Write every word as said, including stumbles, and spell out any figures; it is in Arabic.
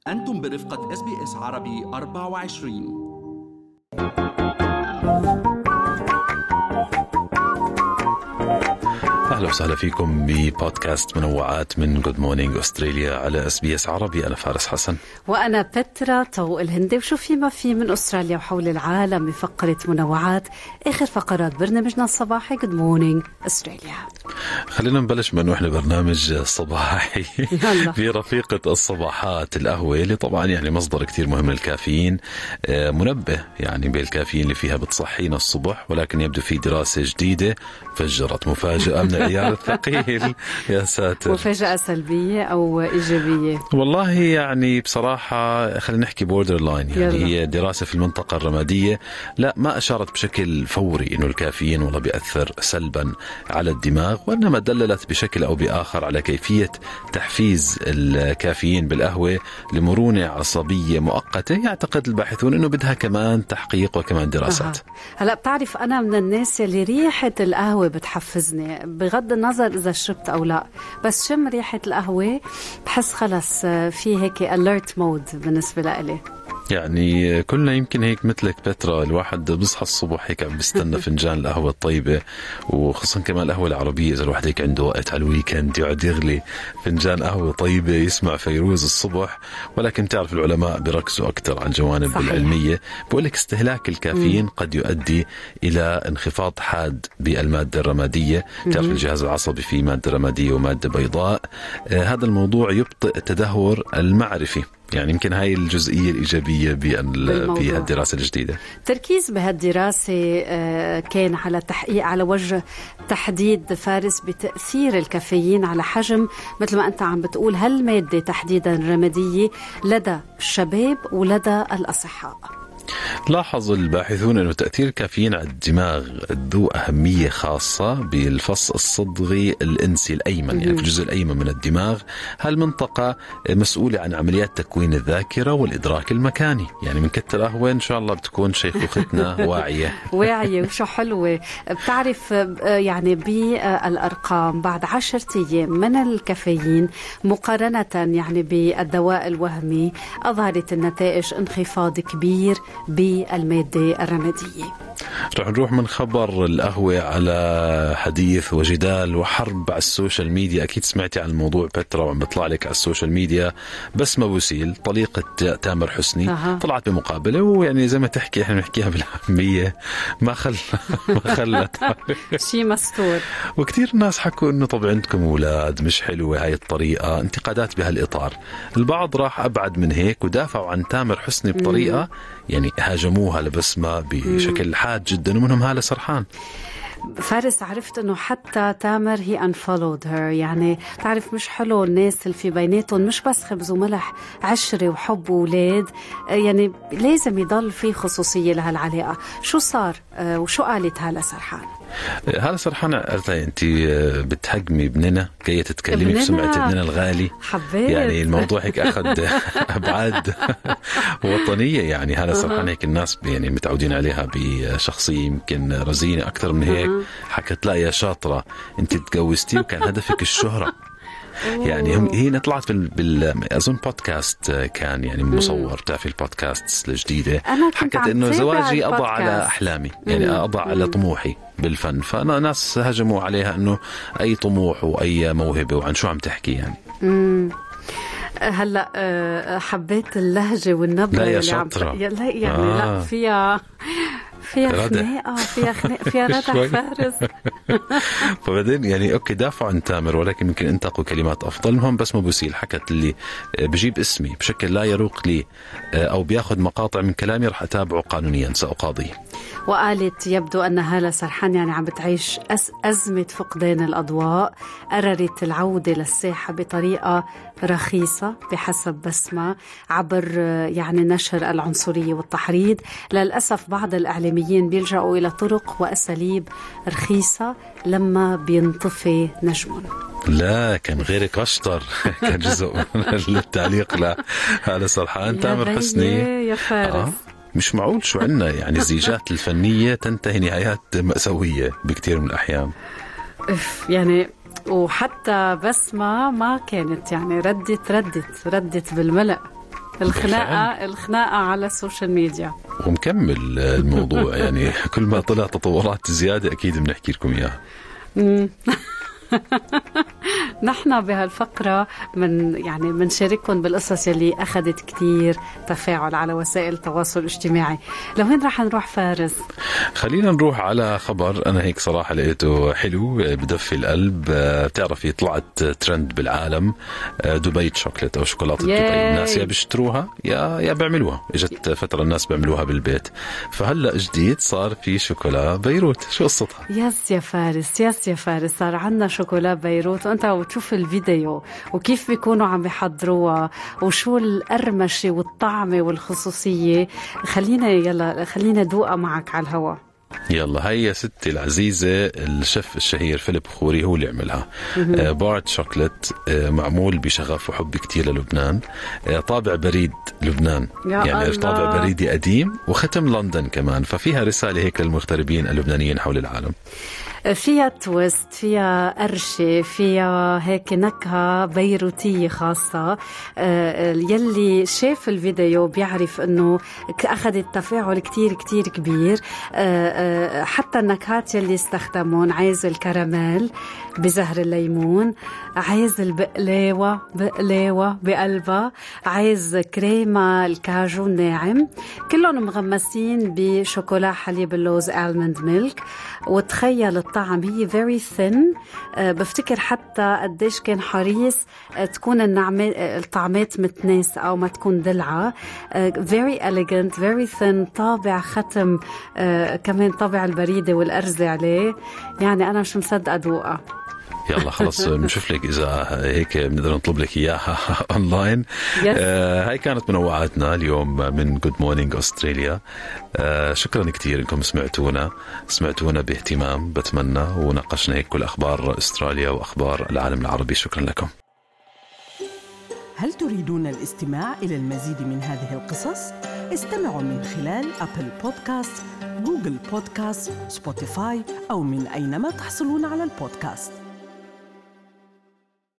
أنتم برفقة إس بي إس عربي أربعة وعشرين. أهلا وسهلا فيكم ببودكاست منوعات من Good Morning أستراليا على إس بي إس عربي. أنا فارس حسن وأنا بترا طوق الهندي، وشو في ما في من أستراليا وحول العالم بفقرة منوعات، آخر فقرات برنامجنا الصباحي Good Morning أستراليا. خلينا نبلش من وإحنا برنامج صباحي في رفيقة الصباحات القهوة، اللي طبعا يعني مصدر كتير مهم للكافيين، منبه يعني بالكافيين اللي فيها بتصحينا الصبح، ولكن يبدو في دراسة جديدة فجرت مفاجأة من العيار الثقيل. يا ساتر، مفاجأة سلبية أو إيجابية؟ والله يعني بصراحة خلينا نحكي بوردر لاين، يعني يلا. هي دراسة في المنطقة الرمادية، لا ما أشارت بشكل فوري إنه الكافيين والله بيأثر سلبا على الدماغ، وإنما دللت بشكل أو بآخر على كيفية تحفيز الكافيين بالقهوة لمرونة عصبية مؤقتة. يعتقد الباحثون إنه بدها كمان تحقيق وكمان دراسات. أه. هلأ بتعرف أنا من الناس اللي ريحة القهوة بتحفزني بغض النظر إذا شربت أو لا، بس شم ريحة القهوة بحس خلص في هيك alert mode بالنسبة لإلي. يعني كلنا يمكن هيك مثلك بترا، الواحد بيصحى الصبح هيك عم بيستنى فنجان القهوة الطيبة، وخصوصا كمان القهوة العربية. إذا الواحد هيك عنده وقت على الويكند يقعد يغلي فنجان قهوة طيبة يسمع فيروز الصبح. ولكن تعرف العلماء بيركزوا أكتر على الجوانب صحيح. العلمية بقول لك استهلاك الكافيين م. قد يؤدي إلى انخفاض حاد بالمادة الرمادية. م. تعرف الجهاز العصبي فيه مادة رمادية ومادة بيضاء. آه هذا الموضوع يبطئ التدهور المعرفي، يعني يمكن هاي الجزئية الإيجابية في هالدراسة الجديدة. تركيز بهالدراسة كان على تحقيق على وجه تحديد فارس بتأثير الكافيين على حجم مثل ما أنت عم بتقول هالمادة تحديدا رمادية لدى الشباب ولدى الأصحاء. لاحظ الباحثون أنه تأثير الكافيين على الدماغ ذو أهمية خاصة بالفص الصدغي الإنسي الأيمن، يعني في الجزء الأيمن من الدماغ. هالمنطقة مسؤولة عن عمليات تكوين الذاكرة والإدراك المكاني. يعني من كتر قهوة إن شاء الله بتكون شيخوختنا واعية واعية وشو حلوة. بتعرف يعني بالأرقام بعد عشرة أيام من الكافيين مقارنة يعني بالدواء الوهمي أظهرت النتائج انخفاض كبير بالمادة الرمادية. رح نروح من خبر القهوة على حديث وجدال وحرب على السوشيال ميديا. أكيد سمعتي عن الموضوع بترا، وعم بطلع لك على السوشيال ميديا. بسمة بوسيل طليقة تامر حسني أه. طلعت بمقابلة، ويعني زي ما تحكي احنا نحكيها بالأهمية ما خل ما خلت شيء مستور. وكتير ناس حكوا إنه طب عندكم أولاد مش حلوة هاي الطريقة، انتقادات بهالإطار. البعض راح أبعد من هيك ودافعوا عن تامر حسني بطريقة يعني هاجموها لبسمة بشكل حاد جدا، ومنهم هالة سرحان. فارس عرفت انه حتى تامر هي unfollowed her، يعني تعرف مش حلو الناس اللي في بيناتهم مش بس خبز وملح، عشرة وحب وولاد، يعني لازم يضل في خصوصية لهالعلاقة. شو صار وشو قالت هالة سرحان؟ هالة سرحان قالت انت بتهجمي ابننا، جاية تتكلمي بسمعة ابننا الغالي. حبيت يعني الموضوع هيك أخذ أبعاد وطنية. يعني هالة سرحان هيك الناس يعني متعودين عليها بشخصية يمكن رزينة أكثر من هيك. حكت لا يا شاطرة انت تجوزتي وكان هدفك الشهرة. يعني هم هي طلعت بال, بال... أظن بودكاست كان يعني مصور. تعرفي البودكاست الجديدة، حكت إنه زواجي أضع على أحلامي، يعني أضع على طموحي بالفن. فأنا ناس هجموا عليها إنه أي طموح وأي موهبة وعن شو عم تحكي يعني. مم. هلا حبيت اللهجة والنبرة اللي عم لا يعني آه. لا فيها فيها خناقة فيها خناقة فيها ردع فارس. فبعدين يعني أوكي دافعوا عن تامر، ولكن يمكن انتقوا كلمات أفضل. منهم بسمة بوسيل حكت اللي بجيب اسمي بشكل لا يروق لي أو بياخد مقاطع من كلامي رح أتابعه قانونيا سأقاضيه. وقالت يبدو أن هالة سرحان يعني عم بتعيش أزمة فقدان الأضواء، قررت العودة للساحة بطريقة رخيصة بحسب بسمة عبر يعني نشر العنصرية والتحريض. للأسف بعض الإعلاميين بيلجأوا إلى طرق وأساليب رخيصة لما بينطفي نجم. لا كان غيرك أشطر. كان جزء من التعليق لهالة سرحان. تامر حسني يا فارس آه. مش معقول شو عنا يعني الزيجات الفنية تنتهي نهايات مأساوية بكتير من الأحيان. يعني وحتى بسمة ما كانت يعني ردت ردت ردت بالملأ الخناقة الخناقة على السوشيال ميديا. ومكمل الموضوع يعني كل ما طلع تطورات زيادة أكيد بنحكي لكم إياها. نحن بهالفقرة من يعني منشارككم بالقصص اللي أخذت كتير تفاعل على وسائل التواصل الاجتماعي. لوين راح نروح فارس؟ خلينا نروح على خبر أنا هيك صراحة لقيته حلو بدفي القلب. بتعرفي طلعت ترند بالعالم دبي شوكولاتة أو شوكولاتة دبي. الناس يا بيشتروها يا يا بيعملوها. إجت فترة الناس بيعملوها بالبيت، فهلأ جديد صار في شوكولا بيروت. شو قصتها؟ يس يا فارس، يس يا فارس، صار عنا شوكولا بيروت. وانت وتشوف الفيديو وكيف بيكونوا عم بيحضروها وشو القرمشة والطعمة والخصوصية. خلينا يلا خلينا دوقها معك على الهواء. يلا هاي يا ستي العزيزة الشيف الشهير فيليب خوري هو اللي عملها. آه بارت شوكولات، آه معمول بشغف وحب كتير للبنان. آه طابع بريد لبنان، يعني الله. طابع بريدي قديم وختم لندن كمان، ففيها رسالة هيك للمغتربين اللبنانيين حول العالم. فيها تويست، فيها قرشة، فيها هيك نكهة بيروتية خاصة. يلي شاف الفيديو بيعرف انه اخذت تفاعل كتير كتير كبير. حتى النكهات يلي استخدمون، عايز الكراميل بزهر الليمون، عايز البقلاوة بقلاوة بقلبها، عايز كريمة الكاجو الناعم، كلهم مغمسين بشوكولا حليب اللوز آلمند ميلك. وتخيل الطعم، هي very thin. أه بفتكر حتى قديش كان حريص أه تكون الطعمات متناسقة أو ما تكون دلعة. أه very elegant very thin. طابع ختم أه كمان طابع البريدة والأرز عليه. يعني أنا مش مصدقة دوقة. يلا خلص بنشوف لك إذا هيك بنقدر نطلب لك إياها أونلاين. آه هاي كانت منوعاتنا اليوم من Good Morning أستراليا. آه شكرا كتير إنكم سمعتونا سمعتونا باهتمام بتمنى، وناقشنا هيك كل أخبار أستراليا وأخبار العالم العربي. شكرا لكم. هل تريدون الاستماع إلى المزيد من هذه القصص؟ استمعوا من خلال أبل بودكاست، جوجل بودكاست، سبوتيفاي أو من أينما تحصلون على البودكاست.